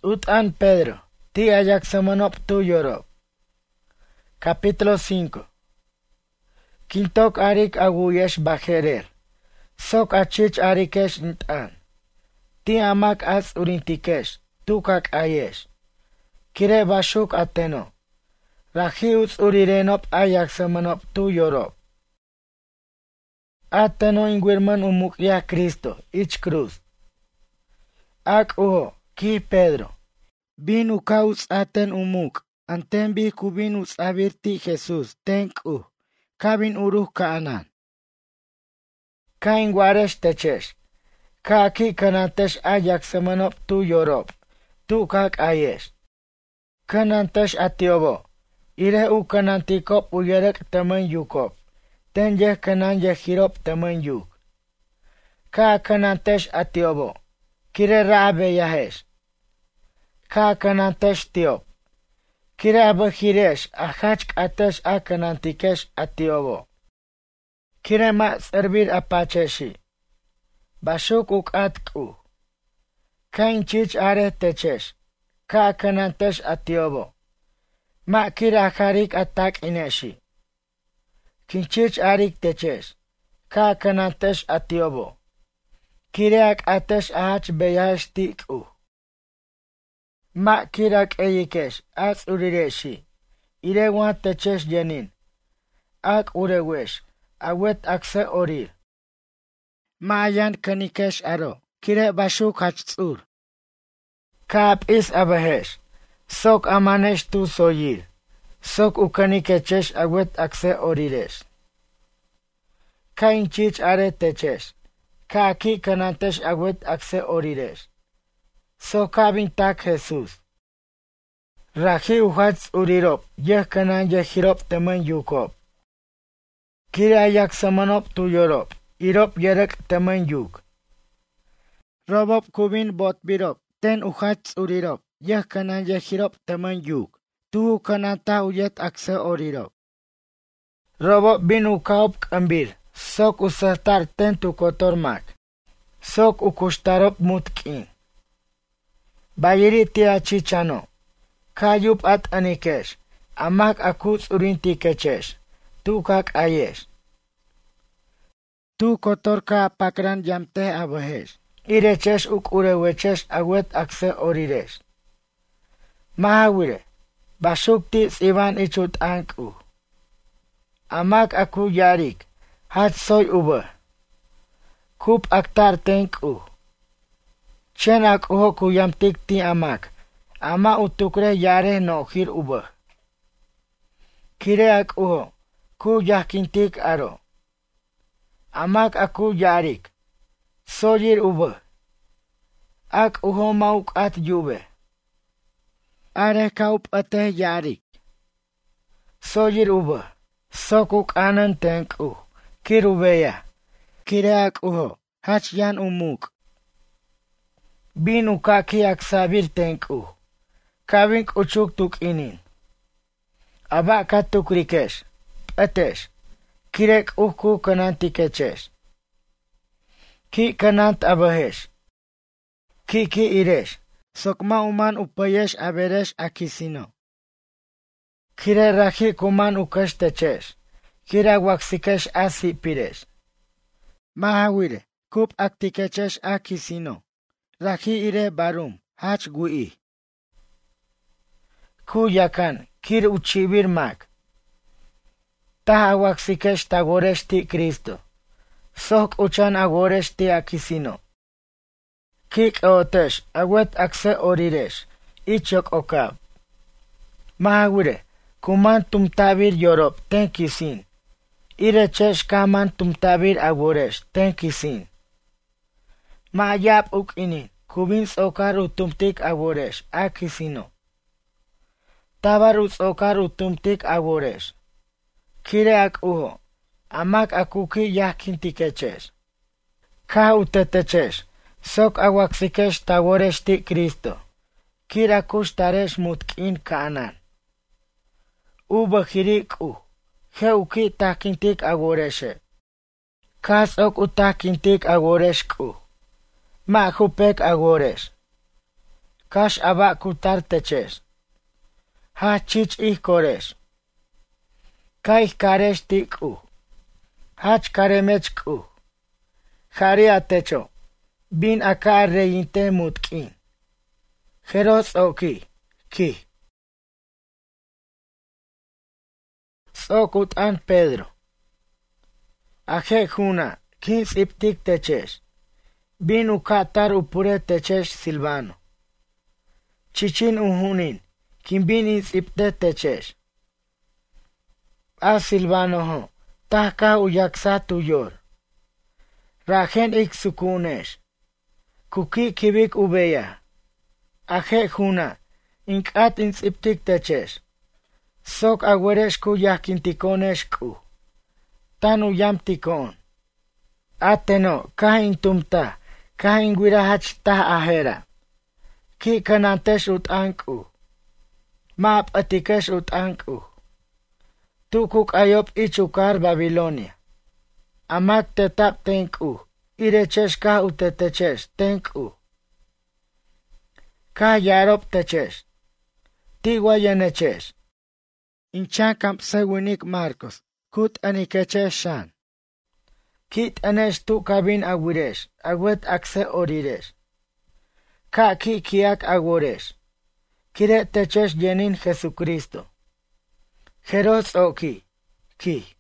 Utan Pedro, ti ayak samanop tu yorob. Capítulo 5. Kintok arik aguyesh bajerer. Sok achich arikesh ntan. Ti amak as urintikesh, tukak ayesh. Kire bashuk ateno. Rahiuts urirenop ayak samanop tu yorob. Ateno ingwirman umukya Cristo, ich cruz. Ak uho, ki Pedro. Bin ukauts aten umuk, anten bi kubin uts abirti Jesus, tenk kabin uruh kaanan. Ka ingwaresh techesh, ka ki kanantesh ayak samanop tu yorob, tu kak ayesh. Kanantesh atiobo, ire u kanantikop uyerek temen yukop, ten yeh kanan yehirop temen yuk. Ka kanantesh atiobo, kire raabe yahesh. Ka kanantesh tiop. Kire abahiresh ahachk atesh a kanantikesh atiobo. Kire ma servir apacheshi. Bashuk ukatku. Ka inchich are techesh. Ka kanantesh atiobo. Ma kire aharik atak ineshi. Kinchich arik techesh. Ka kanantesh atiobo. Kire ak atesh ahach beyash tiku. Ma kirak eyikesh, as urireshi. Ire wan techesh yenin. Ak urewesh, awet akse orir. Ma ayan kanikesh aro, kire bashuk hachtzur. Kaap is abahesh. Sok amanesh tu soyir. Sok ukanikechesh awet akse oriresh. Ka inchich are techesh. Ka aki kanantesh awet akse oriresh. So kabin tak Jesus. Rahi uhats urirop, yeh kanan yehirop temen yukop. Kire ayak samanop tu yorop, irop yerek temen yuk. Robop kubin bot birop, ten uhats urirop, yeh kanan yehirop temen yuk. Tu kanan ta uyet akse orirop. Robop bin ukaop kambir, sok usartar ten tu kotormak. Sok ukushtarop mutkin. Bayiri tia chichano. Kayup at anikesh. Amak akuts urinti kechesh. Tu kak ayesh. Tu kotor ka pakran yamte abahesh. Irechesh uk urewechesh awet akse oriresh. Mahawire. Bashukti sivan ichut anku. Amak aku yarik. Hat soy uba. Kup aktar tenku. Chen ak uho kuyamtik ti amak. Ama utukre yare no hir uba. Kire ak uho. Ku yahkintik aro. Amak aku yarik. Soyir uba. Ak uho mauk at yube. Are kaup ate yarik. Soyir uba. Sokuk anan tenku. Kir ubeya. Kire ak uho. Hach yan umuk. Bin ukaki aksabir tenku. Kabink uchuk tuk inin. Aba katuk rikesh. Patesh. Kirek uku kanantikechesh. Ki kanant abahesh. Ki iresh. Sokma uman upayesh aberesh akisino. Kire rahi kuman ukash techesh. Kira waksikesh asi piresh. Mahawire. Kup aktikechesh akisino. Rahi ire barum, hach gui. Ku yakan, kir uchibir mak. Ta awaksikesh tagoresh ti Cristo. Sok uchan agoresh ti akisino. Kik otesh, awet akse oriresh, ichok okab. Mahawire, kuman tumtabir yorob, ten kisin. Irechesh kaman tumtabir agoresh, ten kisin. Mayap uk inin, kubin sokar utumtik agoresh, akisino. Tabar sokar utumtik agoresh. Kire ak uho, amak akuki yahkintikechesh. Ka utetechesh, sok awaksikesh tagoresh ti Cristo. Kira kushtaresh mutkin kaanan. Ubahirik he uki takintik agoreshe. Kas ok utakintik agoresh Ma hupek agores. Cash aba kutar teches. Ha chich ich koresh. Kai karesh tiku. Hach karemech ku. Jari atecho. Bin acá reinte mutkin. Jeros oki. Ki. Sokut an Pedro. Aje juna. Kins iptik teches. Bin ukatar upure teches Silvano. Chichin uhunin. Kim bin ipte teches. A Silvano ho. Tahka uyaksa tuyor. Rajen ik sukunesh. Kuki kibik ubeya. Aje juna. Inkat iptik teches. Sok agweresh ku yakintikonesh ku. Tanu yam tikon. Ateno, kahin tumta, kahin guirahach ta ahera. Ki kanantesh ut anku. Map atikesh ut anku. Tukuk ayop ichukar Babilonia. Amak tetap tenku. Irechesh ka utetechesh tenku. Ka yarop techesh. Tigwa yenechesh. Inchan kamp sewinik Marcos. Kut anikechesh shan. Kit anesh tu kabin aguresh, agwet akse oriresh. Ka ki kiak aguresh. Kire techesh yenin Jesucristo. Jeros oki, ki.